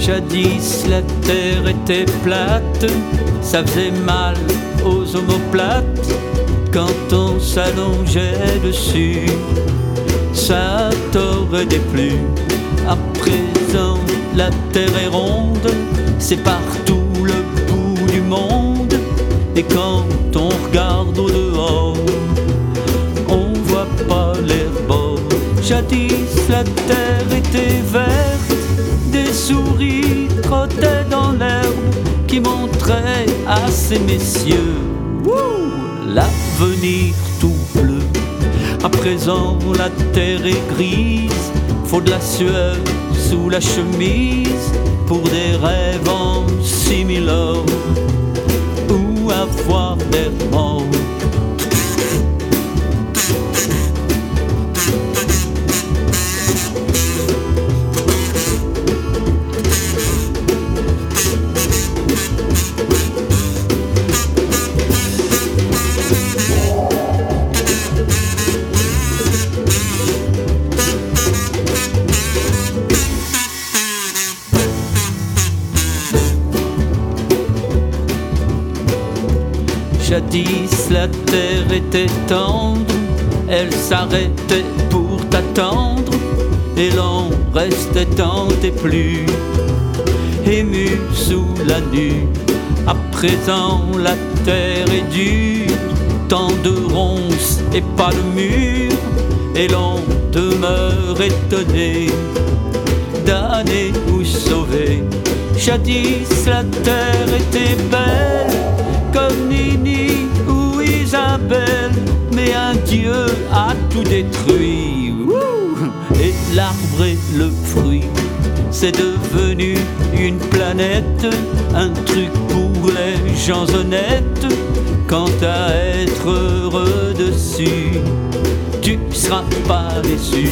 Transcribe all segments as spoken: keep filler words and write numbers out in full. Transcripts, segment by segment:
Jadis la terre était plate, ça faisait mal aux omoplates quand on s'allongeait dessus. Ça t'aurait déplu. À présent la terre est ronde, c'est partout le bout du monde. Et quand on regarde au dehors, on voit pas l'herbe. Jadis la terre était verte, des souris trottaient dans l'herbe qui montrait à ces messieurs wouh, l'avenir tout bleu. À présent la terre est grise, faut de la sueur sous la chemise pour des rêves en similor ou avoir des morts. Jadis la terre était tendre, elle s'arrêtait pour t'attendre, et l'on restait tant et plus ému sous la nue. À présent la terre est dure, tant de ronces et pas de mur, et l'on demeure étonné, damné ou sauvé. Jadis la terre était belle comme Nini ou Isabelle, mais un dieu a tout détruit. Wouh, et l'arbre et le fruit, c'est devenu une planète, un truc pour les gens honnêtes. Quant à être heureux dessus, tu seras pas déçu.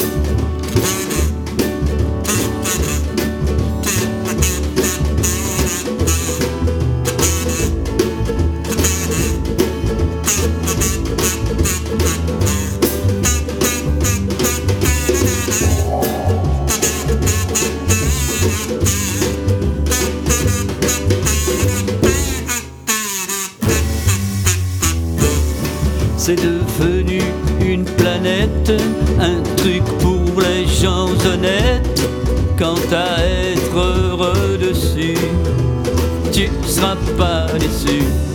C'est devenu une planète, un truc pour les gens honnêtes. Quant à être heureux dessus, tu seras pas déçu.